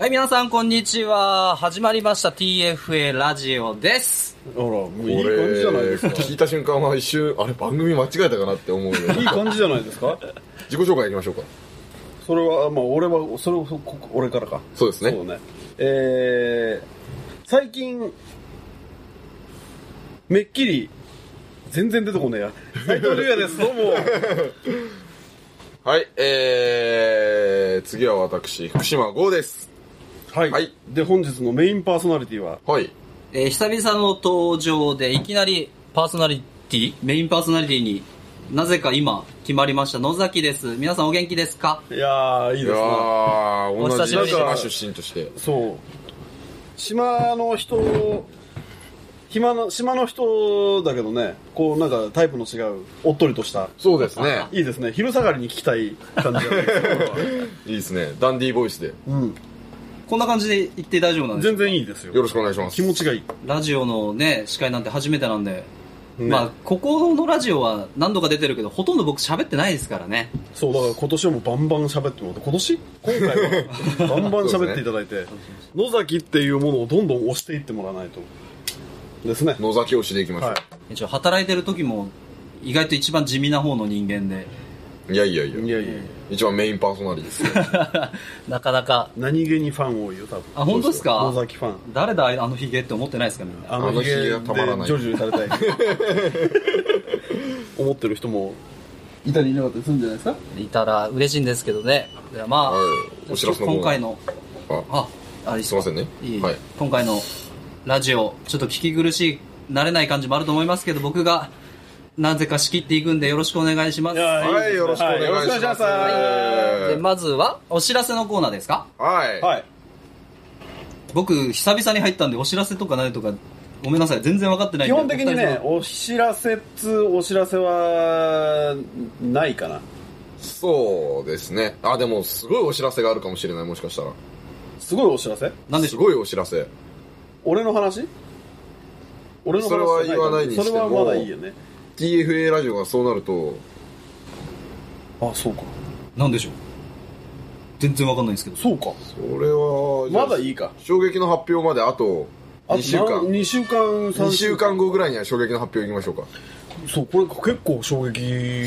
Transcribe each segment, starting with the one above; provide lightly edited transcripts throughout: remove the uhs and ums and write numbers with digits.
はい、皆さんこんにちは。始まりました TFA ラジオです。 あら、もういい感じじゃないですか。 聞いた瞬間は一瞬、あれ番組間違えたかなって思うよ。 いい感じじゃないですか。 自己紹介いきましょうか。 それは、まあ俺からか。 そうですね。 そうね。最近、めっきり、全然出てこねえや。斉藤龍也です。どうも。 はい、次は私、福島剛です。 はい。 はい。 で、本日のメインパーソナリティは、 はい。 久々の登場でいきなりメインパーソナリティになぜか今決まりました野崎です。皆さんお元気ですか？ いやー、いいですね。 同じお久しぶり島出身として。 そう。島の人だけどね、こうなんかタイプの違う、おっとりとした。 そうですね。 いいですね。昼下がりに聞きたい感じがいいですね。ダンディーボイスで。 うん。 こんな感じで言って大丈夫なんですか？ 全然いいですよ。 よろしくお願いします。 気持ちがいい。 ラジオのね、司会なんて初めてなんで、 ね、 まあ、ここのラジオは何度か出てるけど、ほとんど僕喋ってないですからね。 そう、だから今年はもうバンバン喋ってもらって、今回はバンバン喋っていただいて、野崎っていうものをどんどん押していってもらわないと。ですね。 野崎推しでいきましょう。 はい、 一応働いてる時も、意外と一番地味な方の人間で。 いや。一番メインパーソナリティですよ。 なかなか。 何気にファン多いよ、多分。 あ、本当ですか？ 野崎ファン。 誰だあのヒゲって思ってないですかみんな。 あのヒゲがたまらない。 ジョジョされたい。思ってる人も、いたりいなかったりするんじゃないですか？ いたら嬉しいんですけどね。ではまあ、 お知らせの今回の、 すいませんね。はい。 今回のラジオ、ちょっと聞き苦しい、慣れない感じもあると思いますけど、僕が、なぜか仕切っていくんでよろしくお願いします。 はい、よろしくお願いします。 でまずは、お知らせのコーナーですか？ はい。 はい。 僕、久々に入ったんで、お知らせとか何とか、ごめんなさい、全然分かってないんで。 基本的にね、お知らせは、ないかな。 そうですね。あ、でも、すごいお知らせがあるかもしれない、もしかしたら。 すごいお知らせ？ なんでしょう？ すごいお知らせ。 俺の話それは言わないにしても、 それはまだいいよね。 TFA ラジオがそうなると、 あ、そうか。 なんでしょう？全然分かんないんですけど。 そうか。 それは、 まだいいか。 衝撃の発表まであと2週間。 2週間、3週間。 2週間後ぐらいには衝撃の発表いきましょうか。 そう、これ結構衝撃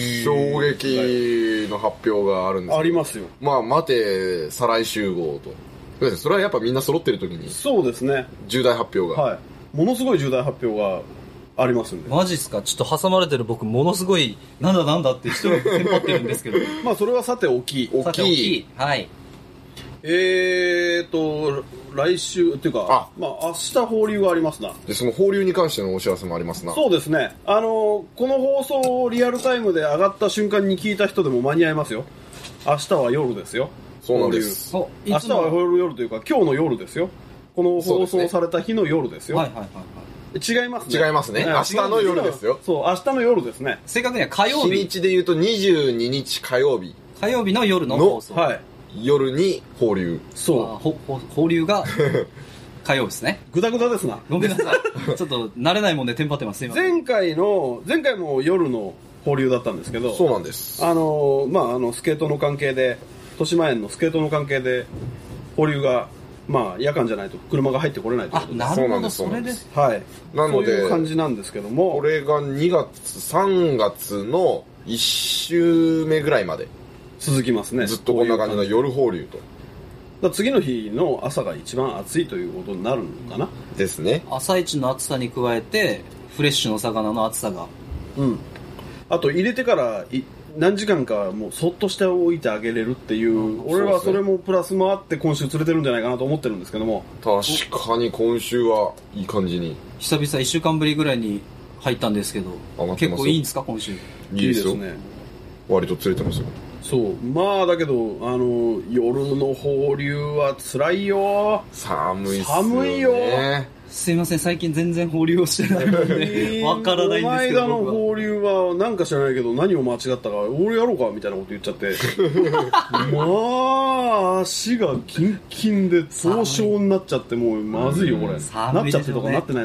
の発表があるんですけど。 ありますよ。 まあ、待て、再来集合と。それはやっぱみんな揃ってる時に。 そうですね。 重大発表が。 はい。ものすごい重大発表がありますんで。 マジっすか？ちょっと挟まれてる僕、ものすごい、なんだって一人でテンパってるんですけど。 まあ、それはさて大きい。 大きい。はい。 来週、っていうか、まあ、明日放流がありますな。 で、その放流に関してのお知らせもありますな。 そうですね。この放送をリアルタイムで上がった瞬間に聞いた人でも間に合いますよ。明日は夜ですよ。 そうなんです。 明日は夜というか、今日の夜ですよ。この放送された日の夜ですよ。 はい。 違いますね。 違いますね。明日の夜ですよ。 そう、明日の夜ですね。 正確には火曜日。 日にちで言うと22日火曜日。 火曜日の夜の放送。 はい。 夜に放流。 そう。 放流が火曜日ですね。 ぐだぐだですな。 ごめんなさい。ちょっと慣れないもんでテンパってます。すいません。 前回も夜の放流だったんですけど。 そうなんです。 スケートの関係で、豊島園のスケートの関係で、放流が、まあ、夜間じゃないと車が入ってこれないということで。 なるほど、それです。 はい。 なので、 そういう感じなんですけども。 これが3月の1週目ぐらいまで。 続きますね。 ずっとこんな感じの夜放流と。 次の日の朝が一番暑いということになるのかな。 ですね。 朝一の暑さに加えて、フレッシュの魚の暑さが。 うん。あと入れてから何時間かもうそっとしておいてあげれるっていう、俺はそれもプラスもあって今週釣れてるんじゃないかなと思ってるんですけども。 確かに今週はいい感じに。 久々1週間ぶりぐらいに入ったんですけど、結構いいんですか今週？ いいですね。割と釣れてますよ。 そう。まあだけど、夜の放流は辛いよ。 寒いっすよね。 寒いよ。 すいません、最近全然放流をしてないので、わからないんですけど。 この間の放流は、なんか知らないけど、何を間違ったか、俺やろうかみたいなこと言っちゃって。まあ、足がキンキンで、凍傷になっちゃって、もうまずいよ、これ。なっちゃってとかなってない。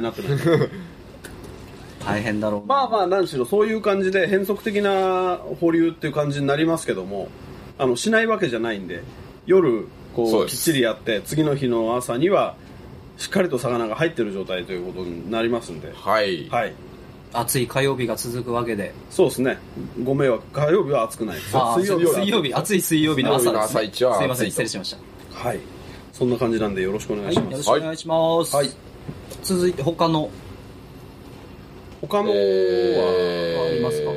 大変だろう。 まあまあ、何しろ、そういう感じで、変則的な放流っていう感じになりますけども、しないわけじゃないんで、夜、 こうきっちりやって次の日の朝にはしっかりと魚が入ってる状態ということになりますんで、 はい。 はい、 暑い火曜日が続くわけで。 そうですね。ご迷惑。火曜日は暑くないです。 水曜は日、暑い水曜日の朝です、ね。 朝一は暑いと。 すいません、失礼しました。 はい。そんな感じなんでよろしくお願いします。 よろしくお願いします。 はい。 続いて他のは、 ありますか？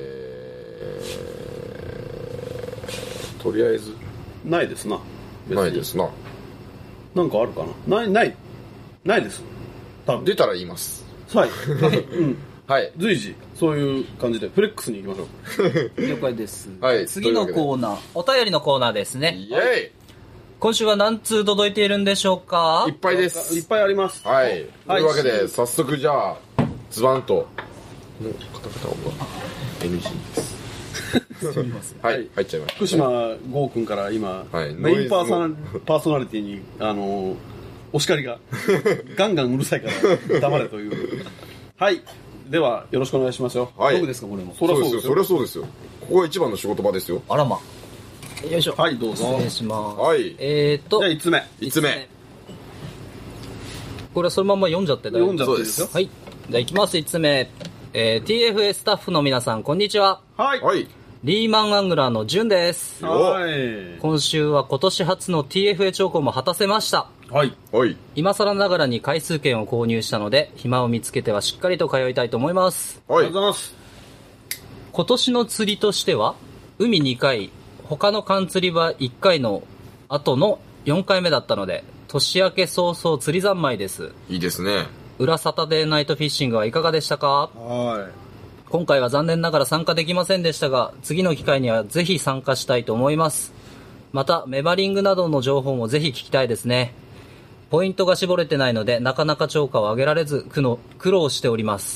とりあえずないですな。別にないですな。 なんかあるかな。ないです。多分出たら言います。 はい。うん。 はい。 随時そういう感じでフレックスに行きましょう。 了解です。 はい次のコーナー、お便りのコーナーですね。 イエ今週は何通届いているんでしょうか？ イいっぱいです。 いっぱいあります。 はい。というわけで、 はい早速じゃあ、ズバンと。もう、カタカタは NG です。 すみません。 はい、入っちゃいました。 福島剛君から今、 はいメインパノイズもーソナリティにお叱りがガンガンうるさいから黙れというはいではよろしくお願いしますよ。 はい。 僕ですかこれも。 そりゃそうですよ。 そりゃそうですよ。ここが一番の仕事場ですよ。 あらま。よいしょ。 はいどうぞ。 失礼します。 はいじゃあ5つ目 5つ目。 これはそのまま読んじゃって大丈夫読んじゃっていいですよ。 はい。じゃあ行きます、5つ目。TFA スタッフの皆さん、こんにちは。 はいはい。 リーマンアングラーのジュンです。 はい今週は今年初の TFA 聴講も果たせました。 はいはい。 今更ながらに回数券を購入したので、暇を見つけてはしっかりと通いたいと思います。 はいありがとう。ございます。 今年の釣りとしては、海2回、他の缶釣りは1回の後の4回目だったので、年明け早々釣り三昧です。 いいですね。 裏サタデーナイトフィッシングはいかがでしたか？ は今回は残念ながら参加できませんでしたが、次の機会にはぜひ参加したいと思います。また、メバリングなどの情報もぜひ聞きたいですね。ポイントが絞れてないので、なかなか超過を上げられず、苦労しております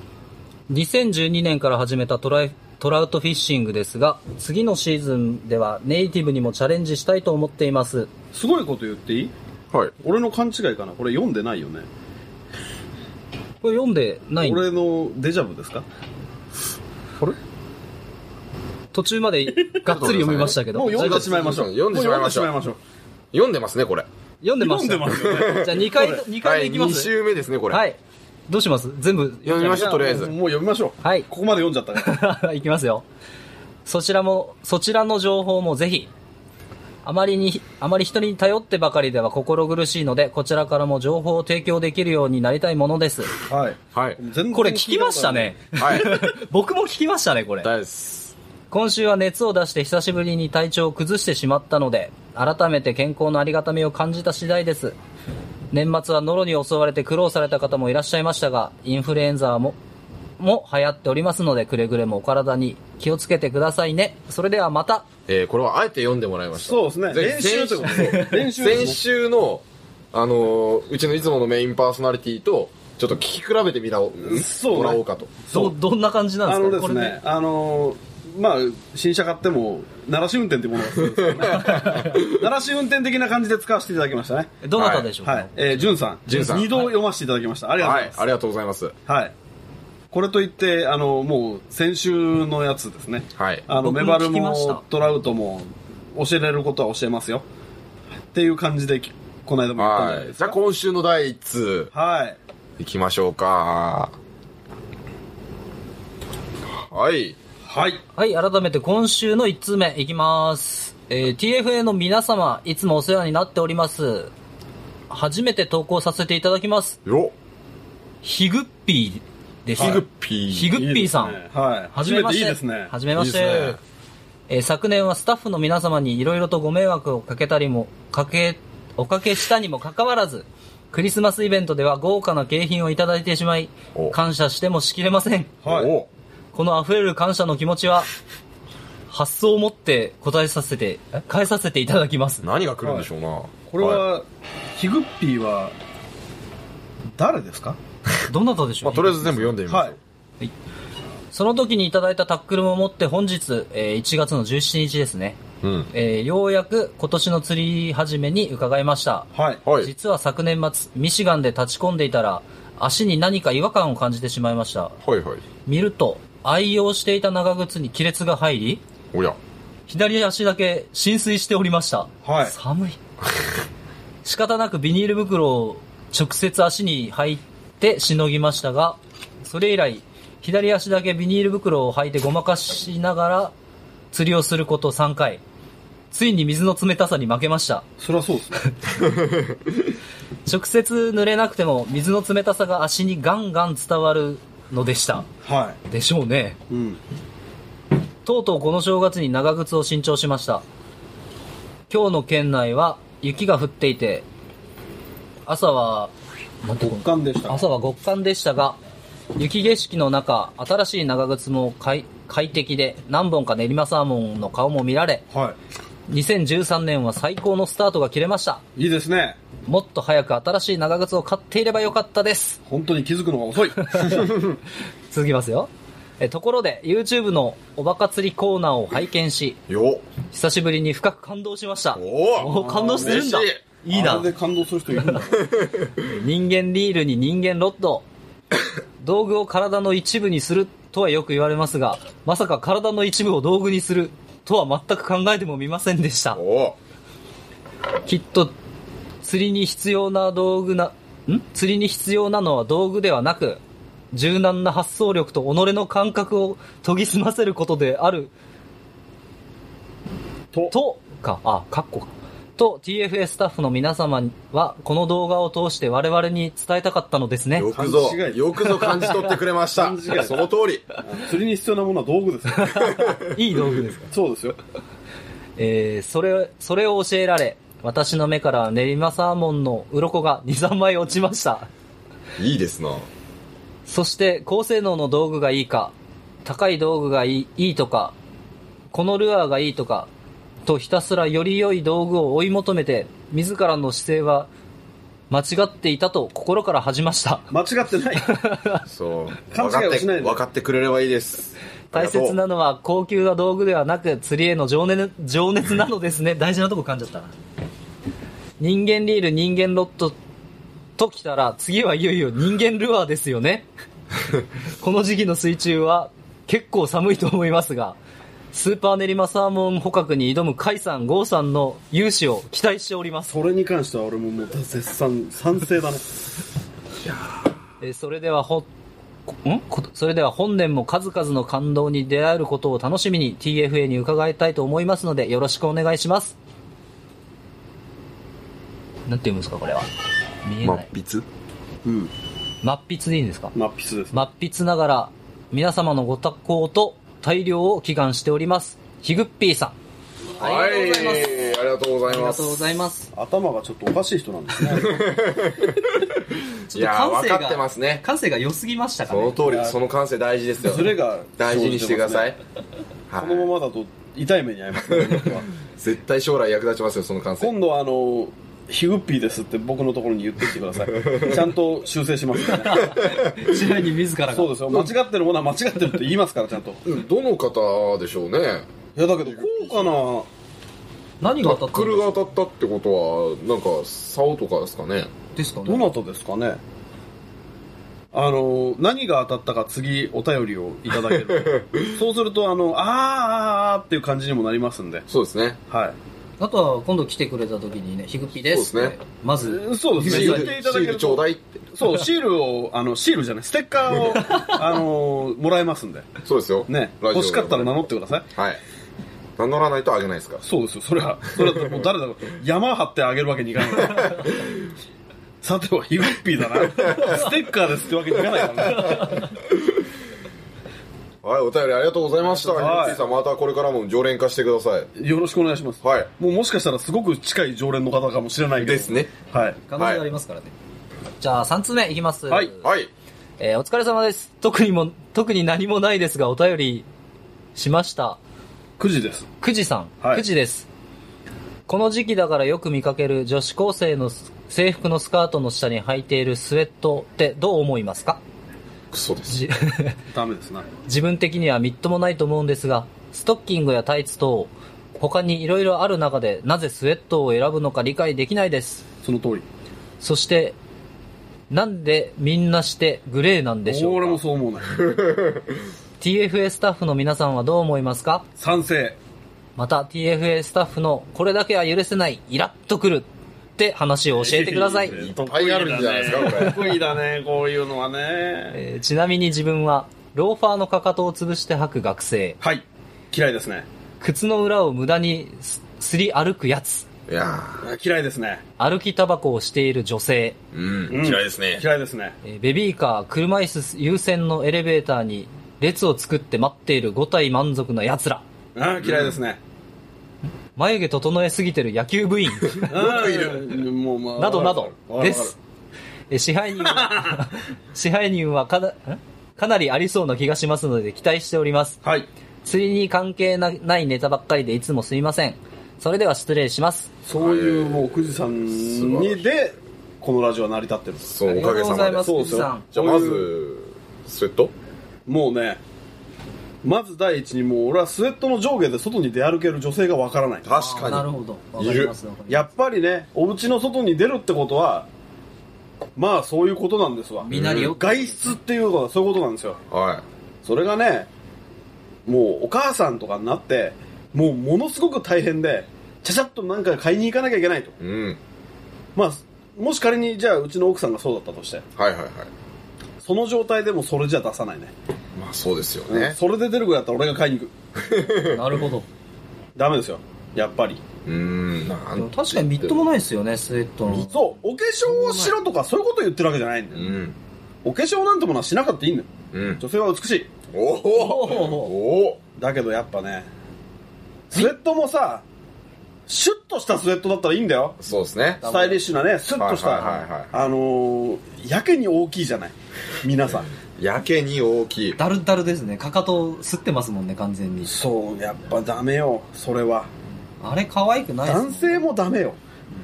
。2012年から始めたトラウトフィッシングですが、次のシーズンではネイティブにもチャレンジしたいと思っています。 い。すごいこと言っていい？ はい。 俺の勘違いかな。これ読んでないよね。 これ読んでないんで俺のデジャブですか？ あれ途中までがっつり読みましたけど。 もう読んでしまいましょう。 読んでしまいましょうもう読んでしまいましょう。 読んでますね、これ。 読んでました。 読んでますよねじゃあ2回はい、2 目いきます。 週目ですね、これ。 はい。どうします？全部読みましょう、とりあえず。 もう読みましょう。 はいここまで読んじゃったから。 いきますよ。そちらの情報もぜひ、あまり人に頼ってばかりでは心苦しいので、こちらからも情報を提供できるようになりたいものです。 はい。 はい。 全然これ聞きましたね。 はい。 僕も聞きましたね、これ。 大です。 今週は熱を出して久しぶりに体調を崩してしまったので、改めて健康のありがたみを感じた次第です。年末はノロに襲われて苦労された方もいらっしゃいましたが、インフルエンザも流行っておりますので、くれぐれもお体に気をつけてくださいね。それではまた。 これはあえて読んでもらいました。 そうですね。練習ってことです。練習ですね先週の、うちのいつものメインパーソナリティと、ちょっと聞き比べてもらおうかと。 どんな感じなんですか？ ですね、まあ、新車買っても、鳴らし運転ってものがするんですよね。鳴らし運転的な感じで使わせていただきましたね。 どなたでしょうか？ はい。じゅんさん。 じゅんさん 2度読ませていただきました。ありがとうございます。 ありがとうございます。 はい。これといって、もう、先週のやつですね。 はい。 僕もメバル聞きましたもトラウトも教えられることは教えますよ。っていう感じで、この間も言ったんじゃないはい。 ですか。 じゃあ今週の第1通、 はい。 行きましょうか。はい。 はい。 はい、改めて今週の1通目いきます。TFA の皆様、いつもお世話になっております。初めて投稿させていただきます。 よヒグッピーです。 ヒグッピー。 ヒグッピーさん。 いいですねはい。 初めまして。 いいですね。 はじめまして。 いいですね昨年はスタッフの皆様にいろいろとご迷惑をかけたりも、おかけしたにもかかわらず、クリスマスイベントでは豪華な景品をいただいてしまいお、 感謝してもしきれません。 はい。 おこの溢れる感謝の気持ちは、発想を持って返させていただきます。 何が来るんでしょうな。 これは、ヒグッピーは、誰ですか？ どなたでしょう、 まあ、とりあえず全部読んでみまはいす。。 その時にいただいたタックルも持って本日、1月の17日ですね。 うん。 ようやく今年の釣り始めに伺いました。 はい。 はい。 実は昨年末、ミシガンで立ち込んでいたら、足に何か違和感を感じてしまいました。 はいはい。 見ると、愛用していた長靴に亀裂が入り、 おや。 左足だけ浸水しておりました。 はい寒い。 仕方なくビニール袋を直接足に履いてしのぎましたが、それ以来、左足だけビニール袋を履いてごまかしながら釣りをすること3回。ついに水の冷たさに負けました。 そりゃそうですね。 直接濡れなくても水の冷たさが足にガンガン伝わるのでした。 はでしょうね。 い。うん。 とうとうこの正月に長靴を新調しました。今日の県内は雪が降っていて、朝は極寒でした。 朝は極寒でしたが、雪景色の中、新しい長靴も快適で、何本か練馬サーモンの顔も見られ、 は 2013年は最高のスタートが切れました。 い。いいですね。 もっと早く新しい長靴を買っていればよかったです。 本当に気づくのが遅い。 続きますよ。ところで YouTube のおバカ釣りコーナーを拝見し、久しぶりに深く感動しました。感動してるんだ。いいな。 あれで感動する人いるんだ。 人間リールに人間ロッド。道具を体の一部にするとはよく言われますが、まさか体の一部を道具にするとは全く考えてもみませんでした。きっと釣りに必要なのは道具ではなく、柔軟な発想力と己の感覚を研ぎ澄ませることであると TFA スタッフの皆様はこの動画を通して我々に伝えたかったのですね。 よくぞ感じ取ってくれました。その通り。 釣りに必要なものは道具です。 いい道具ですか。 そうですよ。それを教えられ、私の目から練馬サーモンの鱗が 2,3 枚落ちました。 いいですな。 そして高性能の道具がいいか、高い道具がいいとか、このルアーがいいとかとひたすらより良い道具を追い求めて、自らの姿勢は間違っていたと心から恥じました。 間違ってない。 そう。 勘違いはしないで。 分かってくれればいいです。 大切なのは高級な道具ではなく釣りへの情熱なのですね。大事なとこ噛んじゃったな。人間リール、人間ロッドときたら、次はいよいよ人間ルアーですよね。この時期の水中は結構寒いと思いますが、スーパー練馬サーモン捕獲に挑む甲斐さん、郷さんの勇姿を期待しております。 それに関しては俺ももう絶賛賛成だね。 それでは本年も数々の感動に出会えることを楽しみに TFA に伺いたいと思いますのでよろしくお願いします。なんて言うんですかこれは。見えない。 末筆？ うん。 末筆でいいんですか？ 末筆です。 末筆ながら皆様のご多幸と大漁を祈願しております。ひぐっぴーさん。 はい、ありがとうございます。ありがとうございます。 頭がちょっとおかしい人なんですね。 ちょっと分かってますね。 感性が良すぎましたかね。 その通り、その感性大事ですよ。 それが大事にしてください。 このままだと痛い目に遭いますね。 絶対将来役立ちますよ、その感性。 今度ヒグッピーですって僕のところに言ってきてください。ちゃんと修正しますからね。 ちなみに自らが。 そうですよ。間違ってるものは間違ってるって言いますから、ちゃんと。 どの方でしょうね。 いや、だけど、こうかな。 何が当たったんですか？ タックルが当たったってことは、なんか、竿とかですかね。 ですかね。 どなたですかね。何が当たったか次お便りをいただける。そうすると、あーっていう感じにもなりますんで。 そうですね。 はい。 あとは今度来てくれた時にね、ひぐっぴですって。まず。 そうですね。言っていただけると。 シールちょうだいって。 そう、シールを、シールじゃない、ステッカーを、もらえますんで。 そうですよ。 ね。欲しかったら名乗ってください。 はい。名乗らないとあげないですか？ そうですよ。それはもう誰だろう。山張ってあげるわけにいかない。さてはヒグッピーだな。ステッカーですってわけにいかないからね。 はい、お便りありがとうございました。ヒグッピーさん、またこれからも常連化してください。 よろしくお願いします。 はい。 もしかしたらすごく近い常連の方かもしれないけど。 ですね。 はい。 可能性ありますからね。じゃあ3通目いきます。 はい。 はい。 お疲れ様です。特に何もないですがお便りしました。 9時です。 9時さん。 はい。 9時です。この時期だからよく見かける女子高生の制服のスカートの下に履いているスウェットってどう思いますか？ クソです。 ダメですな。 自分的にはみっともないと思うんですが、ストッキングやタイツ等、他に色々ある中でなぜスウェットを選ぶのか理解できないです。 その通り。 そして、なんでみんなしてグレーなんでしょうか？ 俺もそう思うね。 TFA スタッフの皆さんはどう思いますか？ 賛成。 また TFA スタッフのこれだけは許せないイラッとくるって話を教えてください。 いっぱいあるんじゃないですか、これ。 得意だね、こういうのはね。 ちなみに自分はローファーのかかとを潰して履く学生、 はい。嫌いですね。 靴の裏を無駄にすり歩くやつ、 いや嫌いですね。 歩きタバコをしている女性、 嫌いですね。 嫌いですね。 ベビーカー、車椅子優先のエレベーターに列を作って待っている5体満足な奴ら、 嫌いですね。 眉毛整えすぎてる野球部員よくいる。 もうまあなどなどです。支配人はかなりありそうな気がしますので期待しております。 はい。 釣りに関係ないネタばっかりでいつもすいません。それでは失礼します。 そういうもうくじさんにでこのラジオは成り立ってる。 そう、 ありがとうございます。 そうですよ。 じゃあまずスウェット。 もうね、まず第一にもう俺はスウェットの上下で外に出歩ける女性がわからない。 確かに。 なるほど。わかります。 やっぱりね、お家の外に出るってことはまあそういうことなんですわ。 みんなによ外出っていうのはそういうことなんですよ。 はい。 それがね、もうお母さんとかになってもうものすごく大変でちゃちゃっとなんか買いに行かなきゃいけないと。まあもし仮にじゃあうちの奥さんがそうだったとして、 はいはいはい。 その状態でもそれじゃ出さないね。 まあそうですよね。 それで出るぐらいだったら俺が買いに行く。 なるほど。 ダメですよ、やっぱり。 でも確かにみっともないですよね、スウェットの。 そう、お化粧をしろとかそういうことを言ってるわけじゃないんだよ。お化粧なんてものはしなかったいいんだよ。女性は美しい。 おだけどやっぱね、スウェットもさ、シュッとしたスウェットだったらいいんだよ。 そうですね。 スタイリッシュなね、スッとした、やけに大きいじゃない、皆さん。 やけに大きい。 ダルダルですね。かかと吸ってますもんね、完全に。 そう、やっぱダメよ、それは。 あれ可愛くないですね。 男性もダメよ。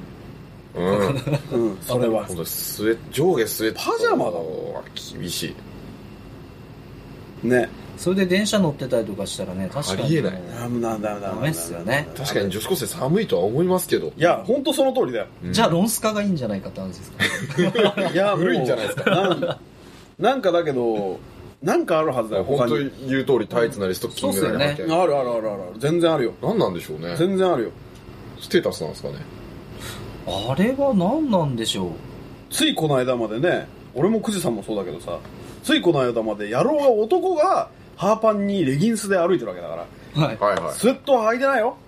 それは。 上下スウェット。 パジャマだわ、厳しい。ね。 それで電車乗ってたりとかしたらね、確かに。 ありえない。 ダメっすよね。 確かに女子高生寒いとは思いますけど。 いや、ほんとその通りだよ。 じゃあロンスカがいいんじゃないかって話ですか。 いや、 古いんじゃないですか。 なんかだけど、なんかあるはずだよ、 本当に言う通りタイツなりストッキングなりね。 ある。全然あるよ。 何なんでしょうね。 全然あるよ。 ステータスなんですかね。 あれは何なんでしょう。 ついこの間までね、俺もくじさんもそうだけどさ、ついこの間まで野郎が男がハーパンにレギンスで歩いてるわけだから、 はいはいはい。 スウェットは履いてないよ。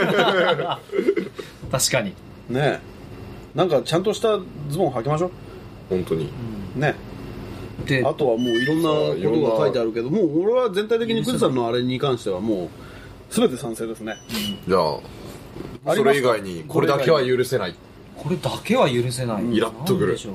確かに。 ねえ、なんかちゃんとしたズボン履きましょう。 本当に。 ね。 で、 あとはもういろんなことが書いてあるけど、もう俺は全体的にくじさんのあれに関してはもう全て賛成ですね。 じゃあ、それ以外にこれだけは許せない。 これだけは許せない。 イラッとくる。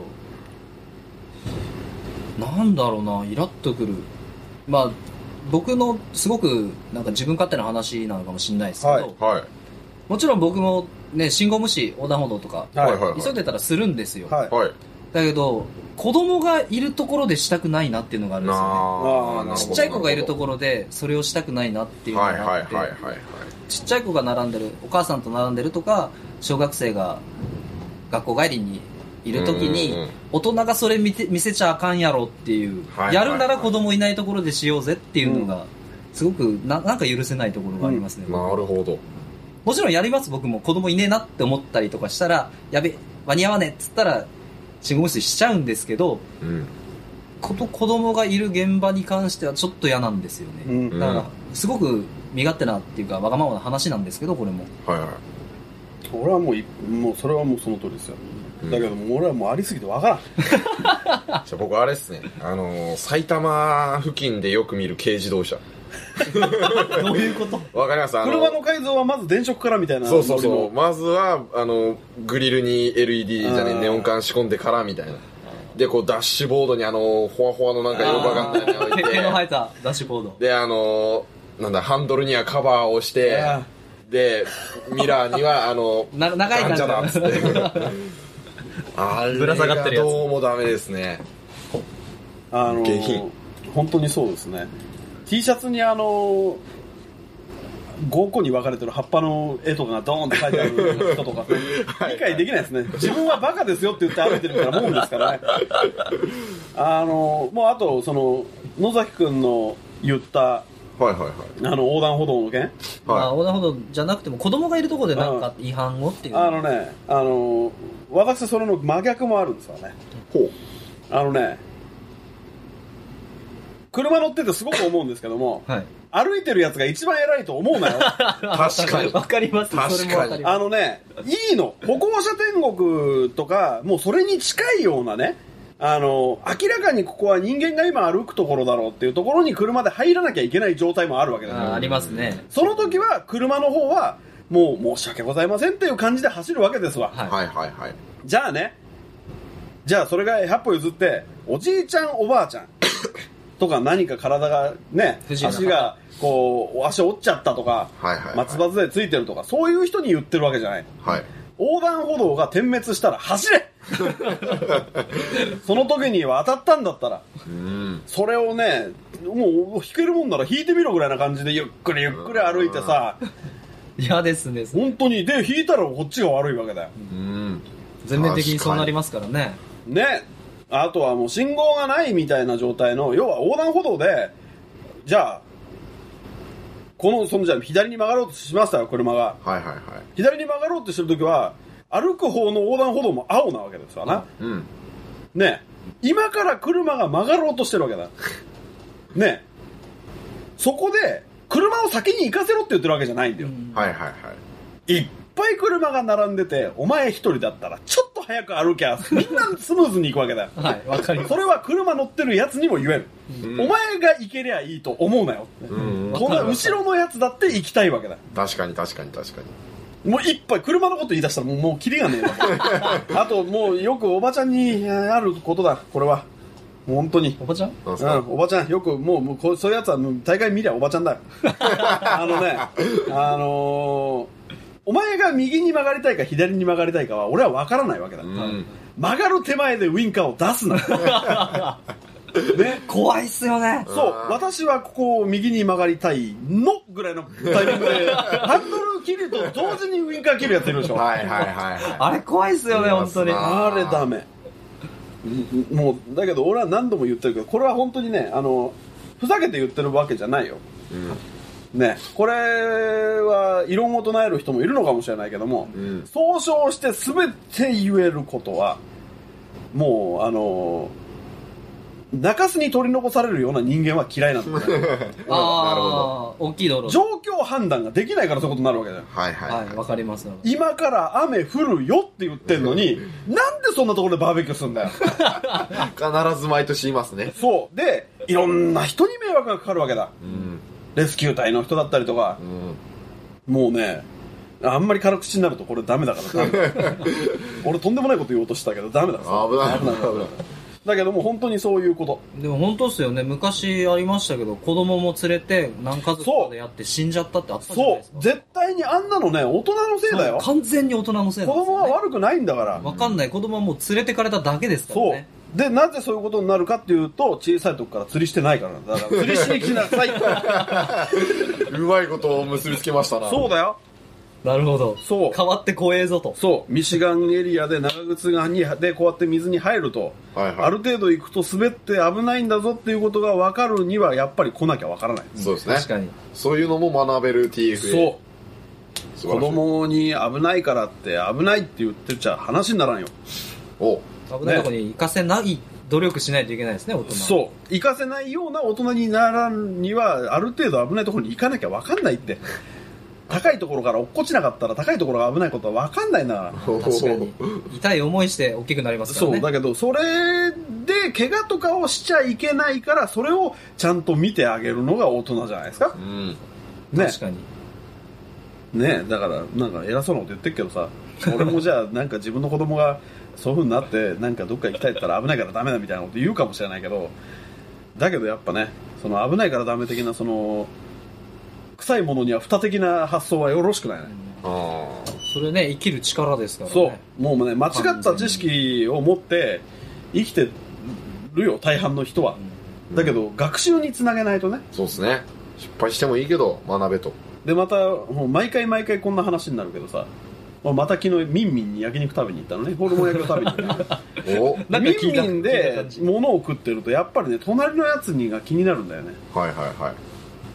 なんだろうな、イラッとくる。まあ僕のすごくなんか自分勝手な話なのかもしれないですけど、 はい、 もちろん僕もね、信号無視、横断歩道とか、急いでたらするんですよ。 はい、 だけど子供がいるところでしたくないなっていうのがあるんですよね。ちっちゃい子がいるところでそれをしたくないなっていうのがあって、ちっちゃい子が並んでる、お母さんと並んでるとか、小学生が学校帰りにいるときに、大人がそれ見せちゃあかんやろっていう、やるなら子供いないところでしようぜっていうのが、すごくなんか許せないところがありますね。 なるほど。 もちろんやります。僕も子供いねえなって思ったりとかしたら、やべ、間に合わねえっつったら信号無視しちゃうんですけど、子供がいる現場に関してはちょっと嫌なんですよね。だからすごく身勝手なっていうかわがままな話なんですけど、これも。 俺はもうそれはもうその通りですよ。だけどもう俺はもうありすぎてわからん。 じゃあ僕あれですね、埼玉付近でよく見る軽自動車。 どういうこと？ わかります。 車の改造はまず電飾からみたいな。 そう。まずはグリルに LED じゃね、ネオン管仕込んでからみたいな。でこうダッシュボードにほわほわのなんか色バカみたいなの置いて、 毛の生えたダッシュボードでなんだハンドルにはカバーをして、でミラーには長い感じだっつってあれがどうもダメですね。下品。 本当にそうですね。T シャツに5個に分かれてる葉っぱの絵とかがドーンって書いてある人とか理解できないですね。自分はバカですよって言って歩いてるからもんですからね。もうあと野崎くんの言ったはいはいはい横断歩道の件、 まあ、横断歩道じゃなくても子供がいるところでなんか違反をっていう。 私それの真逆もあるんですよね。 ほう。 車乗っててすごく思うんですけども、 はい、 歩いてるやつが一番偉いと思うなよ。 確かに。 わかります。 確かに。 いいの。歩行者天国とか、もうそれに近いようなね、明らかにここは人間が今歩くところだろうっていうところに車で入らなきゃいけない状態もあるわけだよ。 ありますね。 その時は車の方は、もう申し訳ございませんっていう感じで走るわけですわ。 はいはいはい。 じゃあそれが100歩譲って、おじいちゃんおばあちゃんとか何か体がね、足がこう、足折っちゃったとか、松葉杖ついてるとか、そういう人に言ってるわけじゃない。 はい。 横断歩道が点滅したら走れその時に渡ったんだったら、それをね、もう引けるもんなら引いてみろぐらいな感じでゆっくりゆっくり歩いてさ、 嫌ですね。 本当に。で、引いたらこっちが悪いわけだよ。 全面的にそうなりますからね。 ね。あとはもう信号がないみたいな状態の、要は横断歩道で、じゃあ、じゃあ左に曲がろうとしましたよ、車が。 はいはいはい。 左に曲がろうとしてるときは、歩く方の横断歩道も青なわけですわな。ね。今から車が曲がろうとしてるわけだ。ね。そこで、車を先に行かせろって言ってるわけじゃないんだよ。 はいはいはい。 いっぱい車が並んでて、お前一人だったら、ちょっと早く歩きゃ、みんなスムーズに行くわけだよ。 はい、わかります。 それは車乗ってるやつにも言える。お前が行けりゃいいと思うなよ。後ろのやつだって行きたいわけだ。 確かに確かに確かに。 もういっぱい車のこと言い出したらもうキリがねえわ。あともうよくおばちゃんにあることだ、これは。もう本当に。 おばちゃん？ おばちゃん、よくもうそういうやつは大概見りゃおばちゃんだよ。お前が右に曲がりたいか左に曲がりたいかは俺は分からないわけだ。曲がる手前でウインカーを出すな。 ね、怖いっすよね。 そう、私はここを右に曲がりたいのぐらいのタイミングでハンドル切ると同時にウインカー切るやついるでしょ。 はいはいはい。 あれ怖いっすよね、本当に。 あれダメ。もうだけど俺は何度も言ってるけど、これは本当にね、ふざけて言ってるわけじゃないよ。ね、これは異論を唱える人もいるのかもしれないけども、総称して全て言えることはもう中州に取り残されるような人間は嫌いなんだよね。 なるほど。 大きい道路。 状況判断ができないからそういうことになるわけだよ。 はいはいはい、わかります。 今から雨降るよって言ってんのに、なんでそんなところでバーベキューするんだよ。 必ず毎年言いますね。 そうで、いろんな人に迷惑がかかるわけだ。レスキュー隊の人だったりとか、もうね、あんまり辛口になるとこれダメだから俺とんでもないこと言おうとしたけどダメだ。 危ない危ない危ない。 だけども本当にそういうこと。 でも本当っすよね。昔ありましたけど、子供も連れて何家族かでやって死んじゃったってあったじゃないですか。 そう、絶対にあんなのね、大人のせいだよ。 完全に大人のせいなんですよね。 子供は悪くないんだから。 わかんない。子供はもう連れてかれただけですからね。 そう。で、なぜそういうことになるかっていうと、小さい時から釣りしてないからなんだ。だから釣りしに来なさい。 うまいことを結びつけましたな。 そうだよ。 なるほど。 そう。 変わって怖えぞと。 そう。ミシガンエリアで長靴がでこうやって水に入ると、ある程度行くと滑って危ないんだぞっていうことが分かるにはやっぱり来なきゃ分からない。 そうですね。 確かに。 そういうのも学べる TFA。 そう。子供に危ないからって危ないって言ってちゃ話にならんよ。 危ないとこに行かせない努力しないといけないですね、大人。 そう。行かせないような大人にならんには、ある程度危ないところに行かなきゃ分かんないって。高いところから落っこちなかったら高いところが危ないことは分かんないんだから。 確かに。痛い思いして大きくなりますからね。 そう。だけど、それで怪我とかをしちゃいけないから、それをちゃんと見てあげるのが大人じゃないですか。 ね。確かに。 ね、だからなんか偉そうなこと言ってるけどさ、俺もじゃあなんか自分の子供がそういう風になってなんかどっか行きたいって言ったら危ないからダメだみたいなこと言うかもしれないけど、だけどやっぱね、その危ないからダメ的なその臭いものには蓋的な発想はよろしくないね。 それね、生きる力ですからね。 そう、もうね、間違った知識を持って生きてるよ、大半の人は。だけど学習につなげないとね。 そうですね。失敗してもいいけど学べと。 でまたもう毎回こんな話になるけどさ、また昨日ミンミンに焼肉食べに行ったのね。ホルモン焼きを食べに行ったミンミンで物を食ってるとやっぱりね、隣のやつにが気になるんだよね。 はいはいはい。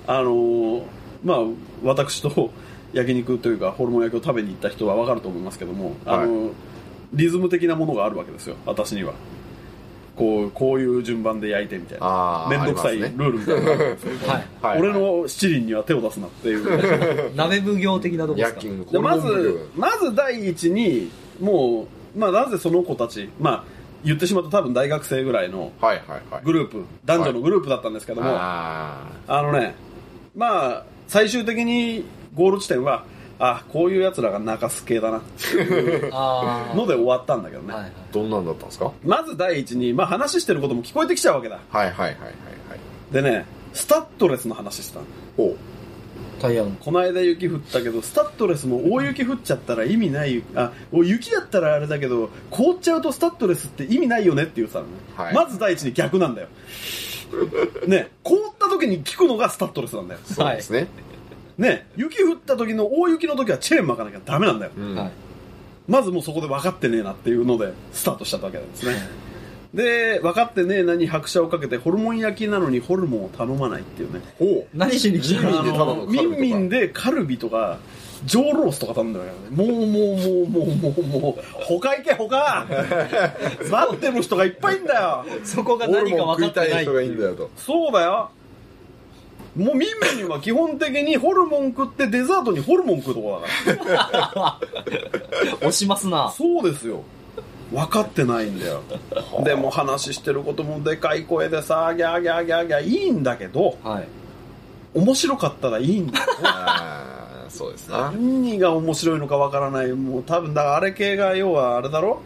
まあ私と焼肉というかホルモン焼きを食べに行った人は分かると思いますけども、リズム的なものがあるわけですよ、私には。こういう順番で焼いてみたいな、めんどくさいルールみたいなのがあるんですけど、はい、俺の七輪には手を出すなっていう鍋奉行的なとこですか。 でまず第一にもう、まあ、なぜその子たち、まあ言ってしまうと多分大学生ぐらいのグループ、男女のグループだったんですけども、ね、まあ最終的にゴール地点はこういうやつらが中洲系だなっていうので終わったんだけどね。はいはい、 どんなんだったんですか。 まず第一に、まあ、話してることも聞こえてきちゃうわけだ。 はいはいはいはいはい。 でね、スタッドレスの話してたの。 タイヤのこの間雪降ったけどスタッドレスも大雪降っちゃったら意味ない。雪だったらあれだけど凍っちゃうとスタッドレスって意味ないよねって言ってたのね。はい、まず第一に逆なんだよ。ね、凍った時に効くのがスタッドレスなんだよ。 そうですね。 ね、雪降った時の大雪の時はチェーン巻かなきゃダメなんだよ、まずもうそこで分かってねえなっていうのでスタートしたわけなんですね。で分かってねえなに拍車をかけてホルモン焼きなのにホルモンを頼まないっていうね。 何しに来たの。 ミンミンでカルビとか上ロースとか頼んでるからね。もう他行け他待ってる人がいっぱいいんだよ。 そこが何か分かってない人がいいんだよと。 そうだよ。もうミンミンは基本的にホルモン食ってデザートにホルモン食うとこだから押しますな。 そうですよ、分かってないんだよ。でも話してることもでかい声でさギャーギャーギャーギャーいいんだけど、面白かったらいいんだよ。 そうですね。 何が面白いのか分からない。もう多分だからあれ系が要はあれだろ、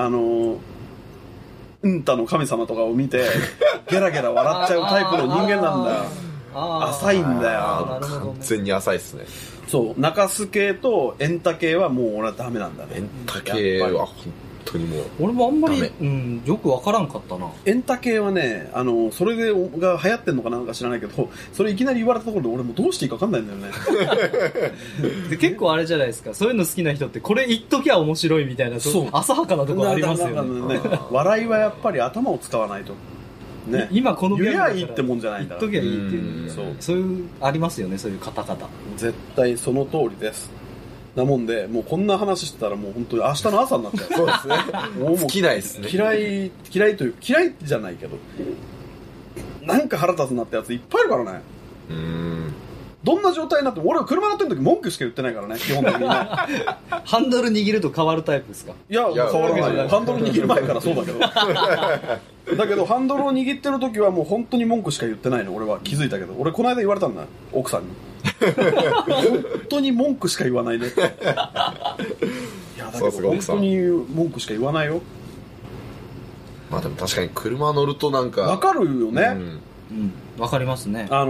うんたの神様とかを見てゲラゲラ笑っちゃうタイプの人間なんだよ。浅いんだよ。 完全に浅いっすね。 そう中洲系とエンタ系はもう俺はダメなんだね。 エンタ系は本当にもう俺もあんまり、よく分からんかったな。 エンタ系はね、それが流行ってんのかなんか知らないけど、それいきなり言われたところで俺もどうしていいか分かんないんだよね。 で結構あれじゃないですか、そういうの好きな人ってこれ言っときゃ面白いみたいな、そう浅はかなところありますよね。 笑いはやっぱり頭を使わないとね、今この言えばいいってもんじゃないんだから。言っときゃいいっていう、そういうありますよね、そういう方々。 絶対その通りです。なもんで、もうこんな話してたらもう本当に明日の朝になっちゃう。 そうですね。もう尽きないですね。 嫌いという嫌いじゃないけど、なんか腹立つなってやついっぱいいるからね。どんな状態になっても俺は車乗ってる時文句しか言ってないからね、基本的にね。 ハンドル握ると変わるタイプですか。 いや変わらない。ハンドル握る前からそうだけど。だけどハンドルを握ってる時はもう本当に文句しか言ってないの。俺は気づいたけど、俺この間言われたんだ、奥さんに。本当に文句しか言わないねって。いやだけど本当に文句しか言わないよ。 まあでも確かに車乗るとなんかわかるよね。 わかりますね。 車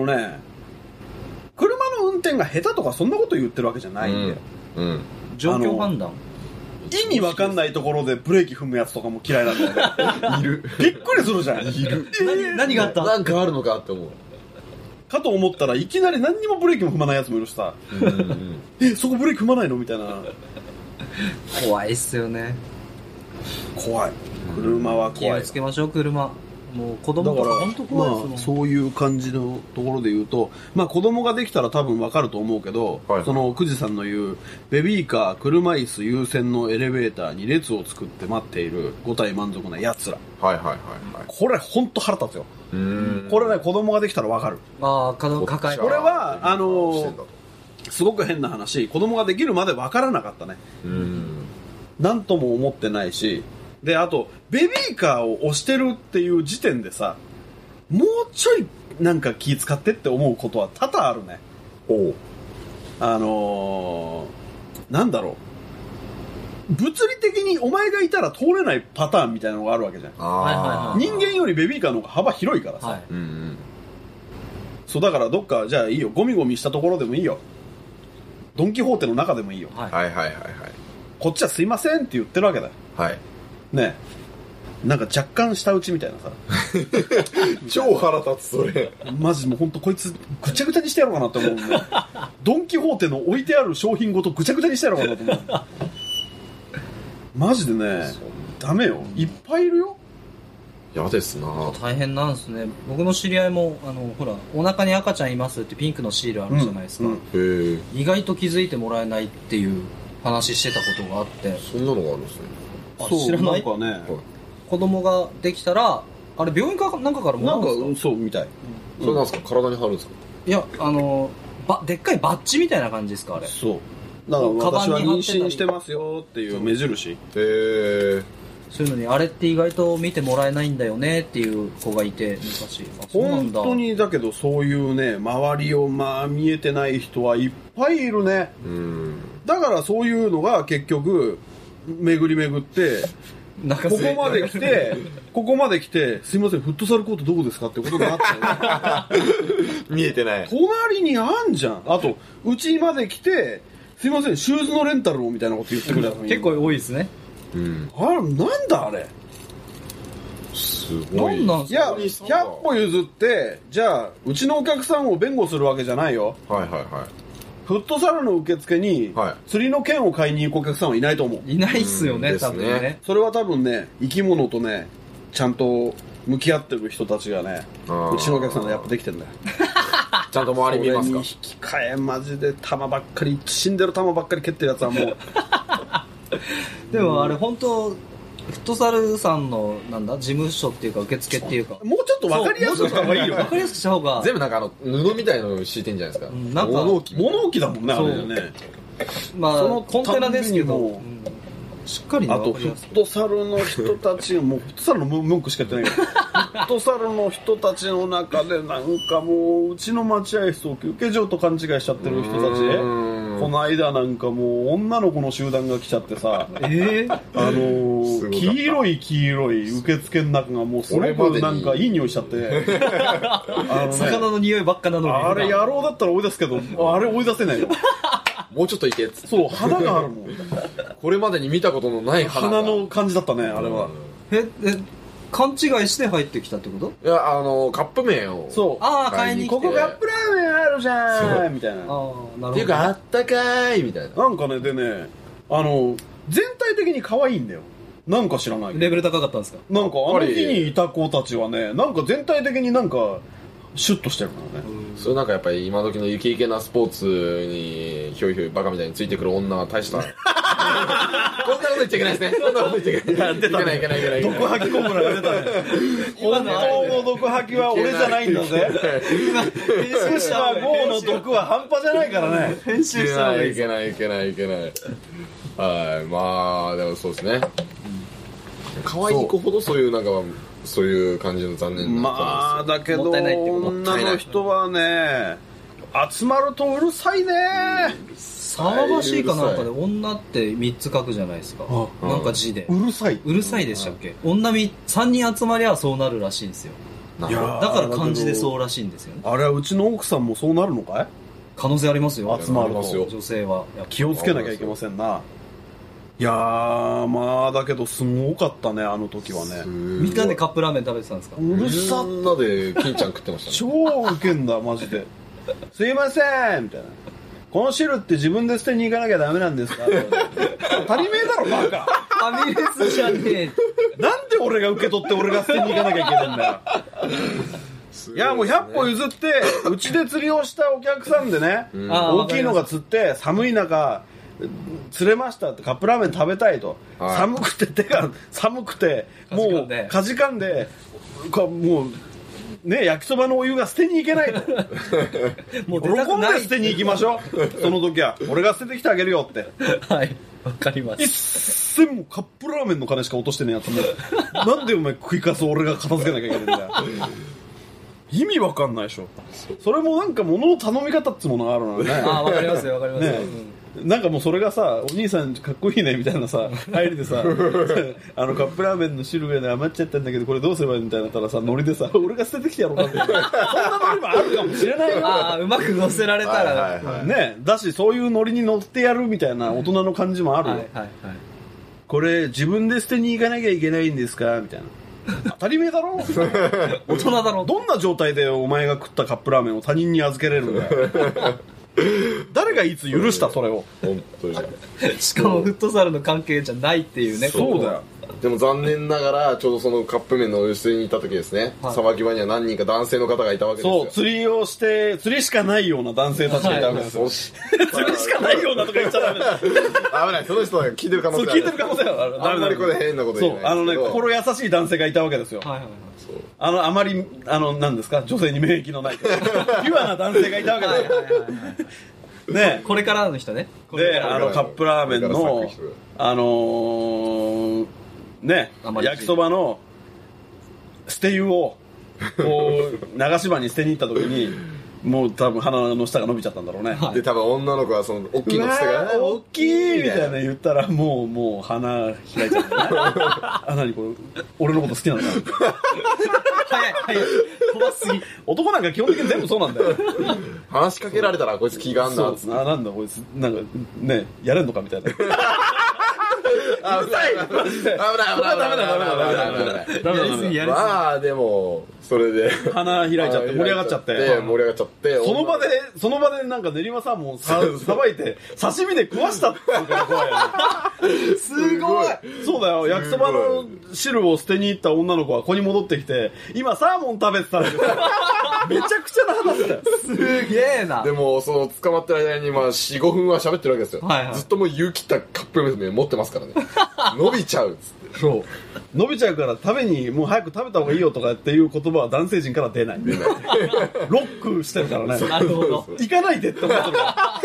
の運転が下手とかそんなこと言ってるわけじゃないんで、 状況判断、 意味わかんないところでブレーキ踏むやつとかも嫌いなんだよね。いる。びっくりするじゃん。いる。 何があった？ なんかあるのかって思う。 かと思ったらいきなり何にもブレーキも踏まないやつもいるしさ。そこブレーキ踏まないのみたいな。 怖いっすよね。 怖い。車は怖い。 気をつけましょう、車。もう子供とか本当怖いですもん。 そういう感じのところで言うと、子供ができたら多分わかると思うけど、その久慈さんの言うベビーカー、車椅子優先のエレベーターに列を作って待っている五体満足なやつら。これ本当腹立つよ。これね、子供ができたらわかる。 抱え。 これはすごく変な話、子供ができるまでわからなかったね。なんとも思ってないし。で、あとベビーカーを押してるっていう時点でさ、もうちょいなんか気使ってって思うことは多々あるね。なんだろう、物理的にお前がいたら通れないパターンみたいなのがあるわけじゃん。人間よりベビーカーの方が幅広いからさ、そうだからどっかじゃあいいよ、ゴミゴミしたところでもいいよ、ドンキホーテの中でもいいよ、こっちはすいませんって言ってるわけだよ。ね、なんか若干舌打ちみたいなさ。 超腹立つそれ。 マジもう本当こいつぐちゃぐちゃにしてやろうかなって思うね。ドンキホーテの置いてある商品ごとぐちゃぐちゃにしてやろうかなと思う。マジでね、ダメよ。いっぱいいるよ。 嫌ですな。 大変なんですね。僕の知り合いもほらお腹に赤ちゃんいますってピンクのシールあるじゃないですか、 へえ。 意外と気づいてもらえないっていう話してたことがあって。 そんなのがあるんですね。 そう知らない？ なんかね、 子供ができたらあれ病院かなんかからもらうんですか？ なんかそうみたい。 それなんですか、体に貼るんですか？ いやでっかいバッジみたいな感じですかあれ。 そうだから私は妊娠してますよっていう目印。 へえ。 そういうのにあれって意外と見てもらえないんだよねっていう子がいて昔。そうなんだ。 本当にだけどそういうね周りを見えてない人はいっぱいいるね。だからそういうのが結局巡り巡ってここまで来てすいませんフットサルコートどこですかってことになっちゃう。 見えてない。 隣にあんじゃん。あとうちまで来てすいませんシューズのレンタルをみたいなこと言ってくれたのに結構多いですね。 あれなんだあれ。 すごい。 なんなんすか。 いや100歩譲ってじゃあうちのお客さんを弁護するわけじゃないよ。 はいはいはい。 フットサルの受付に、 はい、 釣りの券を買いに行くお客さんはいないと思う。 いないっすよね、多分ね。 それは多分ね、生き物とね、ちゃんと向き合ってる人たちがね、うちのお客さんがやっぱできてんだよ。 ちゃんと周り見ますか？ それに引き換えマジで玉ばっかり、死んでる玉ばっかり蹴ってるやつはもう。 でもあれ本当、フットサルさんの事務所っていうか受付っていうかもうちょっと分かりやすくした方がいいよ。 分かりやすくした方が全部なんか布みたいのを敷いてんじゃないですか。 なんか物置だもんねあれね。 まあそのコンテナですけど、しっかりね。 あとフットサルの人たちもうフットサルの文句しか言ってないけどフットサルの人たちの中でなんかもううちの待合室を休憩所と勘違いしちゃってる人たちこの間なんかもう女の子の集団が来ちゃってさ黄色い受付の中がもうすごくなんかいい匂いしちゃって魚の匂いばっかなのにあれ野郎だったら追い出すけどあれ追い出せないよ。 もうちょっといけっつって。 そう花があるもん。 これまでに見たことのない花の感じだったねあれは。 勘違いして入ってきたってこと？ いやカップ麺を買いに来て、 ここカップラーメンあるじゃんみたいな。 っていうかあったかーいみたいな。 なんかねでね全体的に可愛いんだよ。なんか知らないレベル高かったんですか？ なんかあの日にいた子たちはねなんか全体的になんかシュッとしてるからね。 それなんかやっぱり今時のイケイケなスポーツにひょいひょいバカみたいについてくる女は大したこんなこと言っちゃいけないですね。こんなこと言っちゃいけない。いけない。 毒吐きコブラが出たね。本当の毒吐きは俺じゃないんだぜ。福島郷の毒は半端じゃないからね。 編集した方がいい。 いけない。はい、まあでもそうですね。可愛い子ほどそういうなんかそういう感じの残念な。 まあだけど女の人はね集まるとうるさいね。 騒がしいかなんかで女って3つ書くじゃないですか。なんか字でうるさいでしたっけ？女3人集まりゃそうなるらしいんですよ。だから漢字でそうらしいんですよね。あれはうちの奥さんもそうなるのかい？ 可能性ありますよ。 集まると女性は気をつけなきゃいけませんな。いやーまあだけどすごかったねあの時はね。 みんなでカップラーメン食べてたんですか？ うるさみんなで金ちゃん食ってましたね。 超ウケんだマジで。すいませんみたいな。この汁って自分で捨てに行かなきゃダメなんですか？当たり前だろバカ。 ファミレスじゃねえ。 なんで俺が受け取って俺が捨てに行かなきゃいけないんだよ。いやもう100歩譲ってうちで釣りをしたお客さんでね、大きいのが釣って寒い中釣れましたってカップラーメン食べたいと、寒くて手が寒くてもうかじかんでもうね焼きそばのお湯が捨てに行けないともう喜んで捨てに行きましょう。その時は俺が捨ててきてあげるよって。 はいわかります。 一銭もカップラーメンの金しか落としてねえやつもなんでお前食いかす俺が片付けなきゃいけないんだよ。意味わかんないでしょ。それもなんか物の頼み方ってものがあるのね。 わかりますよね。 なんかもうそれがさお兄さんかっこいいねみたいなさ入りでさカップラーメンの汁がね余っちゃったんだけどこれどうすればいいみたいなったらさノリでさ俺が捨ててきてやろうかってそんなノリもあるかもしれないよ。 うまく乗せられたらねだしそういうノリに乗ってやるみたいな大人の感じもあるよ。これ自分で捨てに行かなきゃいけないんですかみたいな。当たり前だろ大人だろ。 どんな状態でお前が食ったカップラーメンを他人に預けれるんだよ。誰がいつ許したそれを。 本当に。 しかもフットサルの関係じゃないっていうね。 そうだよ。 でも残念ながらちょうどそのカップ麺のお寄せに行った時ですね、さばき場には何人か男性の方がいたわけですよ。 そう、釣りをして、釣りしかないような男性たちがいたわけですよ。釣りしかないようなとか言っちゃダメだ。 危ない、その人は聞いてる可能性そう、聞いてる可能性はある。 あんまりこれ変なこと言えないですけど。 心優しい男性がいたわけですよ。 はいはいはい。 あまり、何ですか、女性に免疫のない。ピュアな男性がいたわけですよ。ね、 これからの人ね。 で、カップラーメンの、ね、焼きそばの捨て湯を、こう、流し場に捨てに行った時に、もう多分鼻の下が伸びちゃったんだろうね。 で、多分女の子はその、大きいの捨てが、 大きいみたいな言ったら、もう鼻開いちゃったね。何これ、俺のこと好きなのか早い。怖すぎ。 男なんか基本的に全部そうなんだよ。 話しかけられたらこいつ気があんな。 そうですね。なんだこいつ、なんか、ね、やれんのかみたいな。 危ないまあでもそれで鼻開いちゃって盛り上がっちゃってその場でなんか練馬さんもさばいて刺身で食わしたっていうから怖いよね。すごい。そうだよ、焼きそばの汁を捨てに行った女の子はここに戻ってきて、今サーモン食べてたんですよ。めちゃくちゃな話だよ。 すげえな。 でもその捕まってる間にまあ 4,5 分は喋ってるわけですよ、ずっともう湯切ったカップ麺持ってますからね。伸びちゃうっつって。 そう伸びちゃうから食べにもう早く食べた方がいいよとかっていう言葉は男性陣から出ない。ロックしてるからね。 なるほど。 行かないでって思ってるから。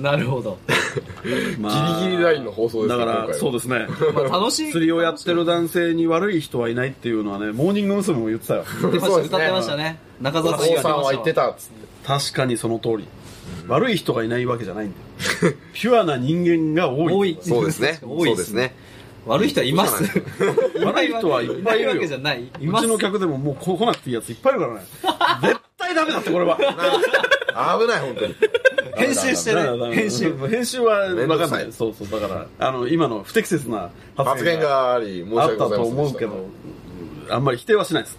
なるほど。 ギリギリラインの放送ですね。 だからそうですね。 楽しい釣りをやってる男性に悪い人はいないっていうのはね、モーニング娘。も言ってたよ。 歌ってましたね。中澤さんは言ってたっつって。 確かにその通り。悪い人がいないわけじゃないんだよ。ピュアな人間が多い。 そうですね。そうですね。 悪い人はいます。 悪い人はいっぱいいるよ。 わけじゃない。 うちの客でももう来なくていいやついっぱいいるからね。絶対ダメだってこれは。 危ない本当に。 編集してね。 編集は分かんない。そうだから今の不適切な発言があり申し訳ございませんでした。 あったと思うけど、あんまり否定はしないです。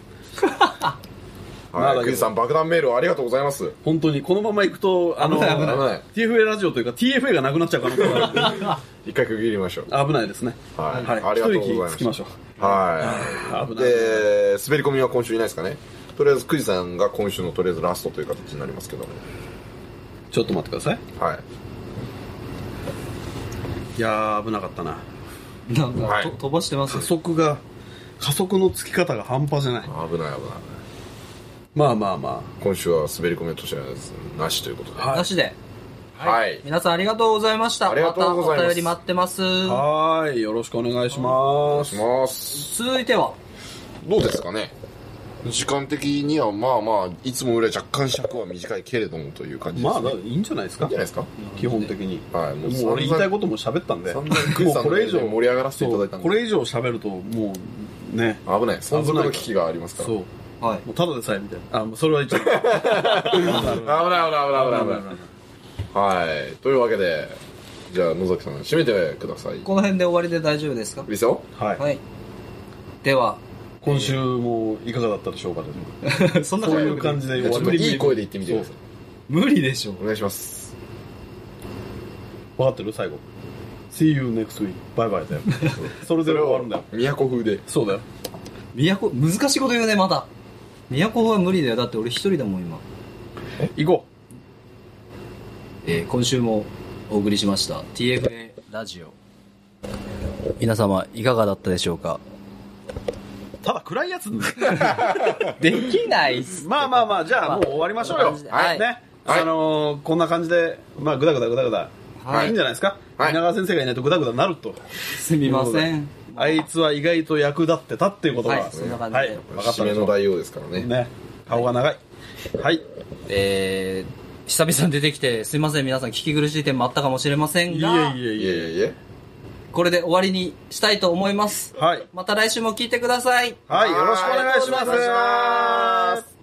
クイズさん爆弾メールありがとうございます。 本当にこのまま行くとTFA ラジオというか TFA がなくなっちゃう可能性がある。 一回区切りましょう。 危ないですね。 はい。ありがとうございます。 つきましょう。 はい。で、滑り込みは今週いないですかね。とりあえずクイズさんが今週のとりあえずラストという形になりますけども。 ちょっと待ってください。 はい。 いやー危なかったな。 なんか飛ばしてます。 加速のつき方が半端じゃない。 危ない。 まあ今週は滑り込みとしてはなしということで、 なしで、 はい、 皆さんありがとうございました。 ありがとうございます。 またお便り待ってます。 はい、よろしくお願いします。 続いてはどうですかね。時間的にはまあいつもよりは若干尺は短いけれどもという感じですね。 まあいいんじゃないですか。基本的に。 はい。 もう俺言いたいことも喋ったんで。もうこれ以上盛り上がらせていただいたんで。 これ以上喋るともうね危ない。存続の危機がありますから。 そう。はい。もうただでさえみたいな。もうそれは一応。危ない。 はい。というわけで、じゃあ野崎さん締めてください。 この辺で終わりで大丈夫ですか。 いいですよ。 はい。 では今週もいかがだったでしょうか。 そんなそういう感じで終わり。 いい声で言ってみてください。 無理でしょ。 お願いします。 分かってる最後。See you next week. バイバイだよ。それで終わるんだよ。 都風で。 そうだよ。 難しいこと言うねまだ。都風は無理だよ。だって俺一人だもん今。 行こう。今週もお送りしました TFA ラジオ。皆様いかがだったでしょうか。 ただ暗いやつできないっす。 まあじゃあもう終わりましょうよ。はいね。こんな感じでまあグダグダいいんじゃないですか。稲川先生がいないとグダグダなると。 すみません。 あいつは意外と役立ってたっていうことが、 そんな感じで分かったでしょ。締めの大王ですからね。 顔が長い。はい。 久々に出てきてすみません。皆さん聞き苦しい点もあったかもしれませんが、 いえこれで終わりにしたいと思います。 はい。 また来週も聞いてください。 はい。よろしくお願いします。